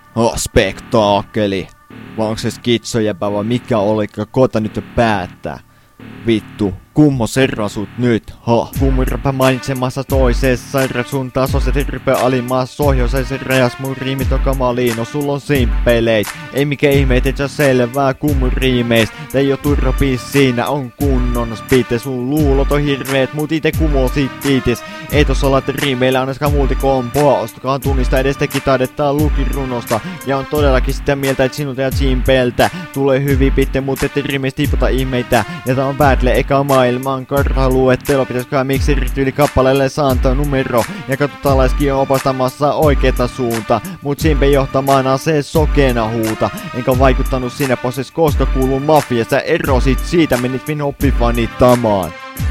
Spektaakkeli. Vai onko se skitsojäpä vai mikä olikaan? Koota nyt jo päättää. Vittu, kummo serrasut nyt, Kummirapä mainitsemassa toisessa sun tasoiset hirveä alimaassa sohjoisaisen rajas mun riimit on kamaliino, sulla on simppeleit. Ei mikä ihmeet, et sä selvää kummun riimeistä. Tei jo turropiis siinä on kunnon spite, sun luulot on hirveet, mut ite kumosit itis. Ei tossa olla, että riimeillä on äsken multikompoa, ostakaan tunnista edes teki taidetta lukirunosta. Ja on todellakin sitä mieltä, et sinulta ja simpeltä tulee hyvin pitte, mut ette riimeistä tipota ihmeitä. Ja tää on battle eka maailman karhaluettelo, pitäisköhän miksi yli kappaleelle saantaa numero. Ja katsotaan laiskin on opastamassa oikeeta suunta, mut simpe johtamana se sokena huuta. Enkä vaikuttanut siinä posses, koska kuuluu mafia, sä erosit siitä, menit min oppifanittamaan.